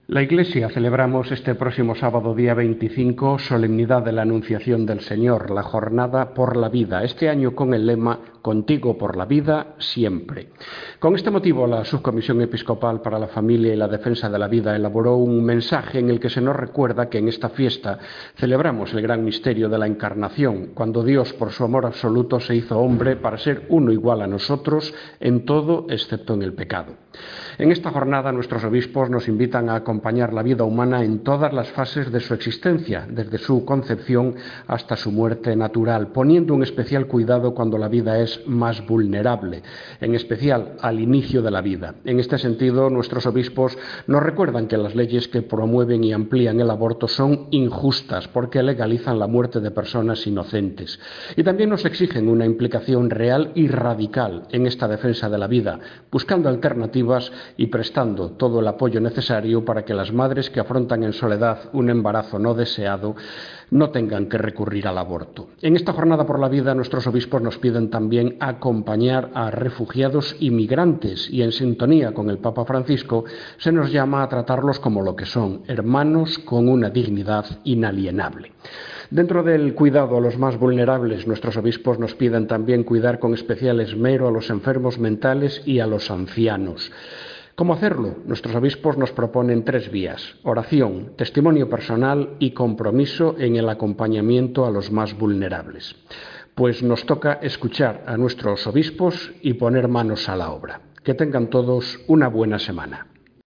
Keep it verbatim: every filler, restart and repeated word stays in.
La Iglesia celebramos este próximo sábado, día veinticinco, Solemnidad de la Anunciación del Señor, la Jornada por la Vida, este año con el lema Contigo por la vida, siempre. Con este motivo, la Subcomisión Episcopal para la Familia y la Defensa de la Vida elaboró un mensaje en el que se nos recuerda que en esta fiesta celebramos el gran misterio de la Encarnación, cuando Dios, por su amor absoluto, se hizo hombre para ser uno igual a nosotros en todo excepto en el pecado. En esta jornada, nuestros obispos nos invitan a acompañar la vida humana en todas las fases de su existencia, desde su concepción hasta su muerte natural, poniendo un especial cuidado cuando la vida es más vulnerable, en especial al inicio de la vida. En este sentido, nuestros obispos nos recuerdan que las leyes que promueven y amplían el aborto son injustas porque legalizan la muerte de personas inocentes. Y también nos exigen una implicación real y radical en esta defensa de la vida, buscando alternativas y prestando todo el apoyo necesario para que las madres que afrontan en soledad un embarazo no deseado no tengan que recurrir al aborto. En esta jornada por la vida, nuestros obispos nos piden también acompañar a refugiados y migrantes y, en sintonía con el Papa Francisco, se nos llama a tratarlos como lo que son, hermanos con una dignidad inalienable. Dentro del cuidado a los más vulnerables, nuestros obispos nos piden también cuidar con especial esmero a los enfermos mentales y a los ancianos. ¿Cómo hacerlo? Nuestros obispos nos proponen tres vías: oración, testimonio personal y compromiso en el acompañamiento a los más vulnerables. Pues nos toca escuchar a nuestros obispos y poner manos a la obra. Que tengan todos una buena semana.